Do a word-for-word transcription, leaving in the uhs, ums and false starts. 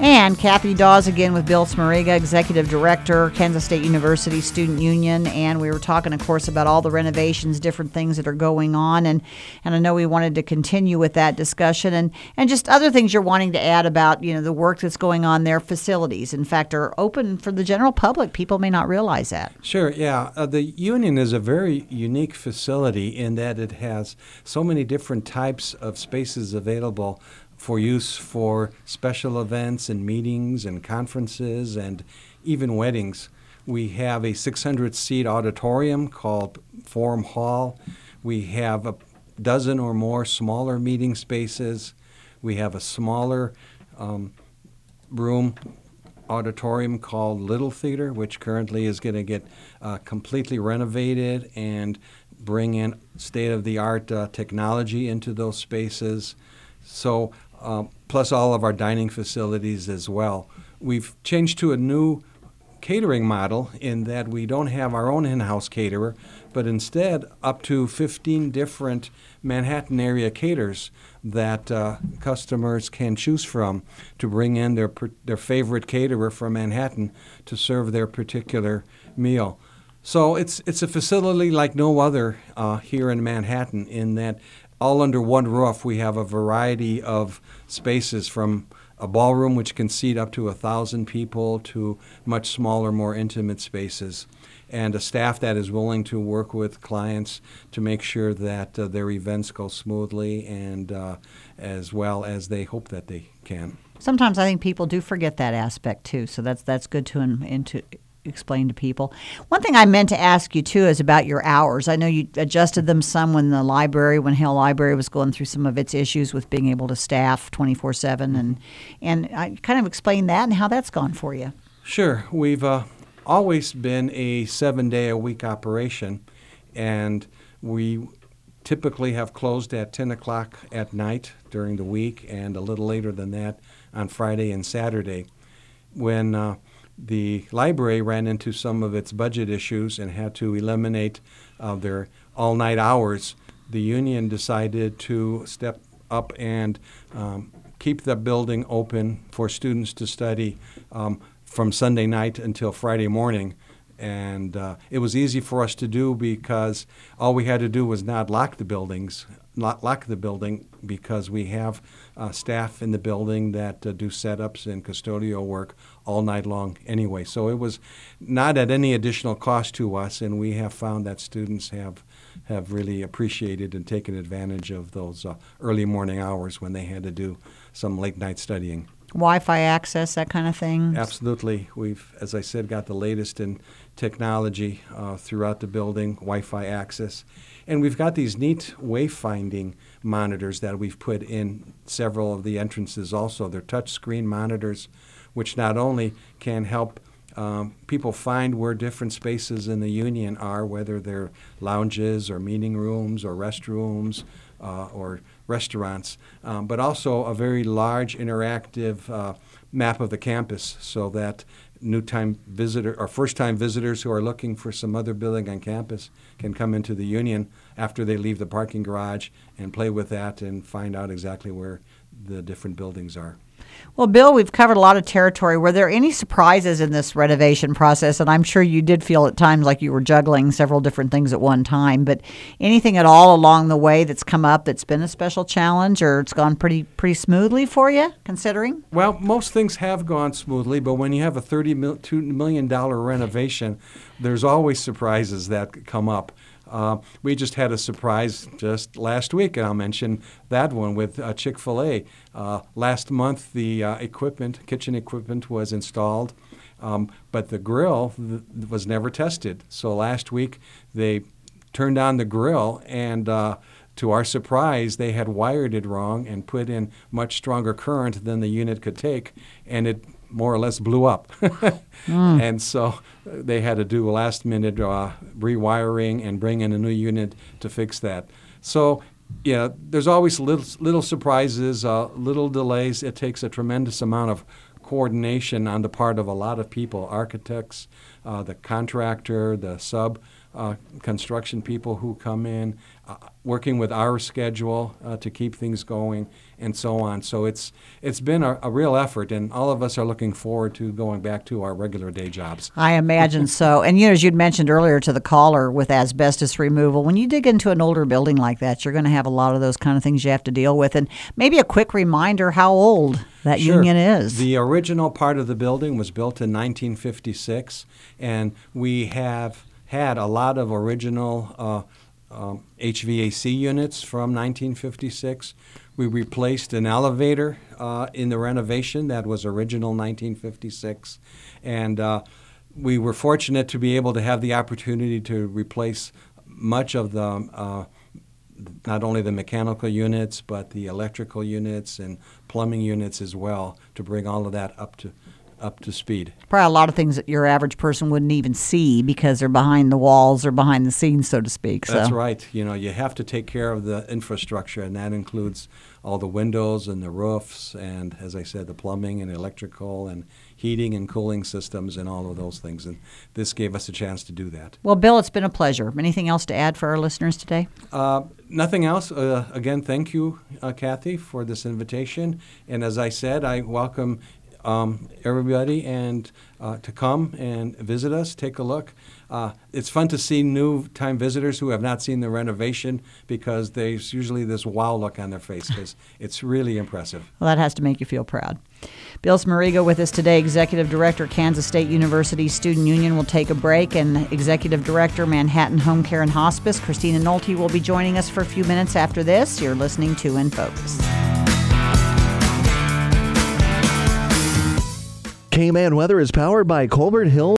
And Kathy Dawes again with Bill Smariga, Executive Director, Kansas State University Student Union. And we were talking, of course, about all the renovations, different things that are going on. And, and I know we wanted to continue with that discussion and, and just other things you're wanting to add about, you know, the work that's going on there. Facilities, in fact, are open for the general public. People may not realize that. Sure, yeah. Uh, the Union is a very unique facility in that it has so many different types of spaces available for use for special events and meetings and conferences and even weddings. We have a six hundred seat auditorium called Forum Hall. We have a dozen or more smaller meeting spaces. We have a smaller um, room auditorium called Little Theater, which currently is going to get uh, completely renovated and bring in state-of-the-art uh, technology into those spaces. So Um, plus all of our dining facilities as well. We've changed to a new catering model in that we don't have our own in-house caterer, but instead up to fifteen different Manhattan area caterers that uh, customers can choose from to bring in their their favorite caterer from Manhattan to serve their particular meal. So it's it's a facility like no other uh, here in Manhattan in that all under one roof, we have a variety of spaces from a ballroom which can seat up to a thousand people to much smaller, more intimate spaces, and a staff that is willing to work with clients to make sure that uh, their events go smoothly and uh, as well as they hope that they can. Sometimes I think people do forget that aspect too, so that's that's good to in, into. explain to people. One thing I meant to ask you too is about your hours. I know you adjusted them some when the library, when Hale Library was going through some of its issues with being able to staff twenty-four seven, and and I kind of explained that and how that's gone for you. Sure. We've uh, always been a seven-day-a-week operation, and we typically have closed at ten o'clock at night during the week and a little later than that on Friday and Saturday. When uh, the library ran into some of its budget issues and had to eliminate uh, their all-night hours, the union decided to step up and um, keep the building open for students to study um, from Sunday night until Friday morning. And uh, it was easy for us to do because all we had to do was not lock the buildings, not lock the building because we have uh, staff in the building that uh, do setups and custodial work all night long anyway. So it was not at any additional cost to us, and we have found that students have have really appreciated and taken advantage of those uh, early morning hours when they had to do some late night studying. Wi-Fi access, that kind of thing? Absolutely. We've, as I said, got the latest in technology uh, throughout the building, Wi-Fi access. And we've got these neat wayfinding monitors that we've put in several of the entrances also. They're touchscreen monitors, which not only can help um, people find where different spaces in the union are, whether they're lounges or meeting rooms or restrooms uh, or restaurants, um, but also a very large interactive uh, map of the campus so that new time visitor or first time visitors who are looking for some other building on campus can come into the union after they leave the parking garage and play with that and find out exactly where the different buildings are. Well, Bill, we've covered a lot of territory. Were there any surprises in this renovation process? And I'm sure you did feel at times like you were juggling several different things at one time, but anything at all along the way that's come up that's been a special challenge, or it's gone pretty pretty smoothly for you, considering? Well, most things have gone smoothly, but when you have a thirty-two million dollars renovation, there's always surprises that come up. Uh, we just had a surprise just last week, and I'll mention that one with uh, Chick-fil-A. Uh, last month, the uh, equipment, kitchen equipment was installed, um, but the grill th- was never tested. So last week, they turned on the grill, and uh, to our surprise, they had wired it wrong and put in much stronger current than the unit could take, and it more or less blew up. mm. And so they had to do a last-minute uh, rewiring and bring in a new unit to fix that. So, yeah, there's always little, little surprises, uh, little delays. It takes a tremendous amount of coordination on the part of a lot of people, architects, uh, the contractor, the sub uh, construction people who come in, uh, working with our schedule uh, to keep things going, and so on. So it's it's been a, a real effort, and all of us are looking forward to going back to our regular day jobs. I imagine so. And you know, as you'd mentioned earlier to the caller with asbestos removal, when you dig into an older building like that, you're going to have a lot of those kind of things you have to deal with. And maybe a quick reminder how old that Sure. union is. The original part of the building was built in nineteen fifty-six, and we have had a lot of original uh, um, H V A C units from nineteen fifty-six. We replaced an elevator uh, in the renovation that was original nineteen fifty-six, and uh, we were fortunate to be able to have the opportunity to replace much of the uh, not only the mechanical units, but the electrical units and plumbing units as well, to bring all of that up to up to speed. Probably a lot of things that your average person wouldn't even see because they're behind the walls or behind the scenes, so to speak. So. That's right. You know, you have to take care of the infrastructure, and that includes all the windows and the roofs, and as I said, the plumbing and electrical and heating and cooling systems and all of those things. And this gave us a chance to do that. Well, Bill, it's been a pleasure. Anything else to add for our listeners today? Uh, nothing else. Uh, again, thank you, uh, Kathy, for this invitation. And as I said, I welcome um, everybody and uh, to come and visit us, take a look. Uh, it's fun to see new-time visitors who have not seen the renovation, because there's usually this wow look on their face, because it's really impressive. Well, that has to make you feel proud. Bill Smariga with us today, Executive Director, Kansas State University Student Union. Will take a break, and Executive Director, Manhattan Home Care and Hospice, Christina Nolte, will be joining us for a few minutes after this. You're listening to In Focus. K-Man Weather is powered by Colbert Hill